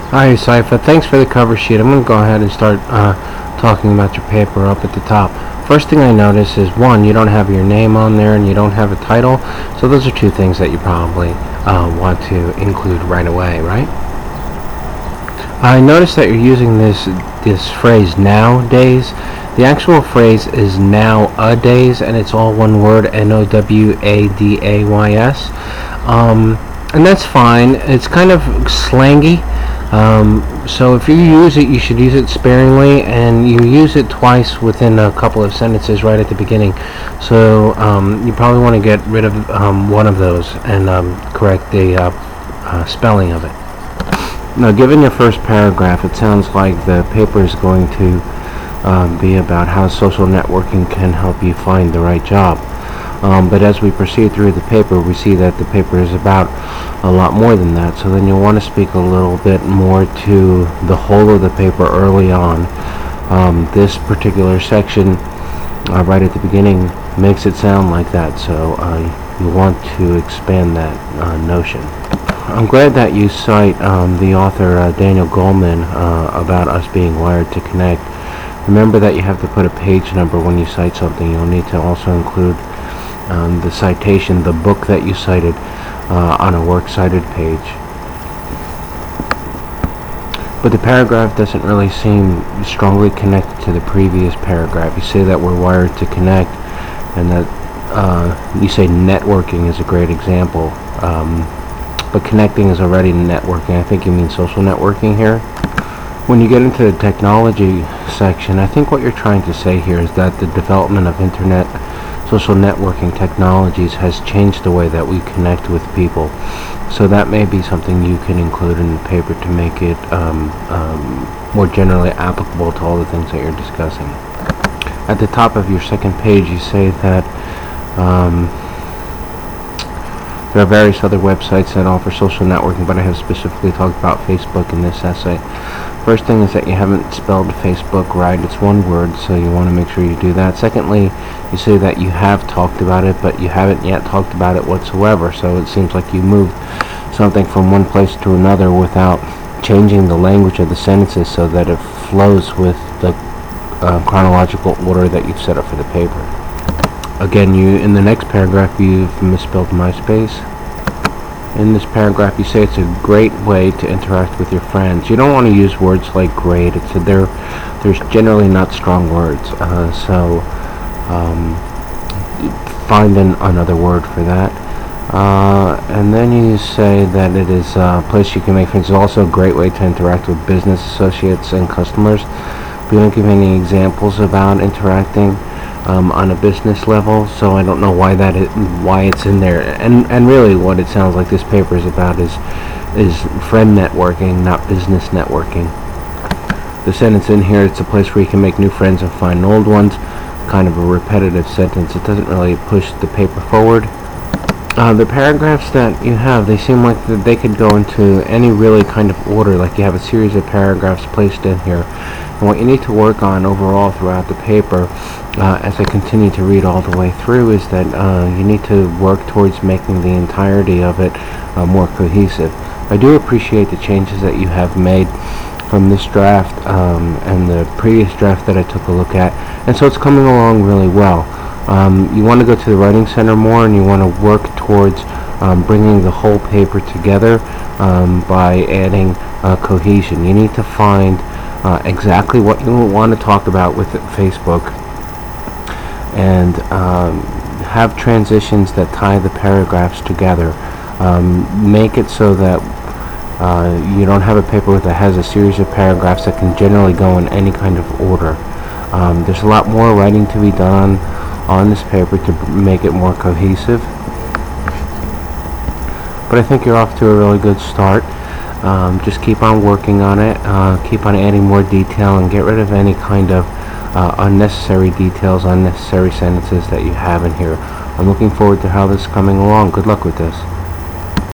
Hi, Cypher. Thanks for the cover sheet. I'm going to go ahead and start talking about your paper up at the top. First thing I notice is, one, you don't have your name on there and you don't have a title. So those are two things that you probably want to include right away, right? I notice that you're using this phrase nowadays. The actual phrase is nowadays, and it's all one word, Nowadays. And that's fine. It's kind of slangy. So if you use it, you should use it sparingly, and you use it twice within a couple of sentences right at the beginning. So you probably want to get rid of one of those and correct the spelling of it. Now, given your first paragraph, it sounds like the paper is going to be about how social networking can help you find the right job. But as we proceed through the paper, we see that the paper is about a lot more than that. So then you'll want to speak a little bit more to the whole of the paper early on. This particular section, right at the beginning, makes it sound like that. So you want to expand that notion. I'm glad that you cite the author Daniel Goleman about us being wired to connect. Remember that you have to put a page number when you cite something. You'll need to also include the citation, the book that you cited, on a works cited page. But the paragraph doesn't really seem strongly connected to the previous paragraph. You say that we're wired to connect, and that you say networking is a great example. But connecting is already networking. I think you mean social networking here. When you get into the technology section, I think what you're trying to say here is that the development of internet social networking technologies has changed the way that we connect with people. So that may be something you can include in the paper to make it more generally applicable to all the things that you're discussing. At the top of your second page, you say that there are various other websites that offer social networking, but I have specifically talked about Facebook in this essay. First thing is that you haven't spelled Facebook right. It's one word, so you want to make sure you do that. Secondly, you say that you have talked about it, but you haven't yet talked about it whatsoever. So it seems like you moved something from one place to another without changing the language of the sentences so that it flows with the chronological order that you've set up for the paper. Again, in the next paragraph, you've misspelled MySpace. In this paragraph, you say it's a great way to interact with your friends. You don't want to use words like great. There's generally not strong words. So find another word for that. And then you say that it is a place you can make friends. It's also a great way to interact with business associates and customers. We don't give any examples about interacting on a business level, so I don't know why it's in there. And really, what it sounds like this paper is about is friend networking, not business networking. The sentence in here, it's a place where you can make new friends and find old ones. Kind of a repetitive sentence. It doesn't really push the paper forward. The paragraphs that you have, they seem like they could go into any really kind of order, like you have a series of paragraphs placed in here. And what you need to work on overall throughout the paper, as I continue to read all the way through, is that you need to work towards making the entirety of it more cohesive. I do appreciate the changes that you have made from this draft and the previous draft that I took a look at, and so it's coming along really well. You want to go to the Writing Center more, and you want to work towards bringing the whole paper together by adding cohesion. You need to find exactly what you want to talk about with Facebook, and have transitions that tie the paragraphs together. Make it so that you don't have a paper that has a series of paragraphs that can generally go in any kind of order. There's a lot more writing to be done on this paper to make it more cohesive, but I think you're off to a really good start. Just keep on working on it, keep on adding more detail, and get rid of any kind of unnecessary details, unnecessary sentences that you have in here. I'm looking forward to how this is coming along. Good luck with this.